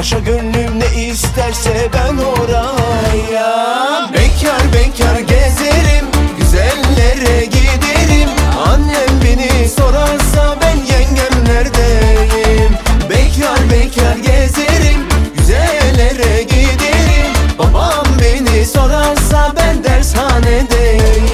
paşa gönlüm ne isterse ben oraya. Bekar bekar gezerim, güzellere giderim. Annem beni sorarsa ben yengemlerdeyim. Bekar bekar gezerim, güzellere giderim. Babam beni sorarsa ben dershanedeyim.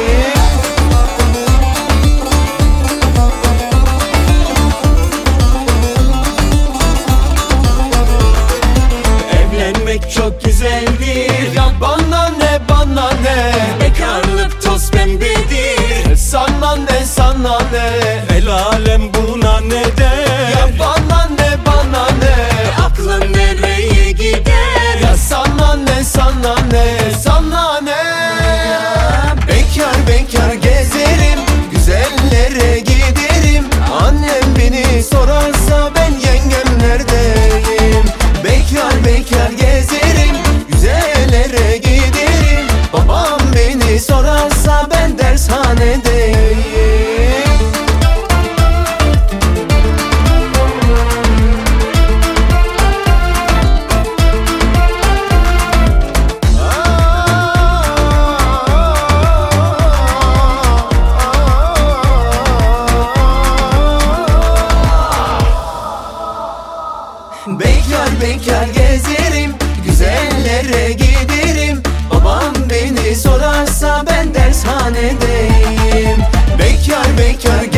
Evlenmek çok güzeldir, ya bana ne bana ne. Bekarlık toz pembedir, sana ne sana ne. El alem buna ne der? Ya bana ne bana ne. Aklın nereye gider? Ya sana ne sana ne sana ne. Bekar bekar gezerim, güzellere giderim. Annem beni sorarsa ben yengemlerdeyim. Bekar bekar gezerim, güzellere giderim. Babam beni sorarsa ben dershanedeyim. Bekar bekar gezerim, güzellere giderim. Babam beni sorarsa ben dershanedeyim. Bekar bekar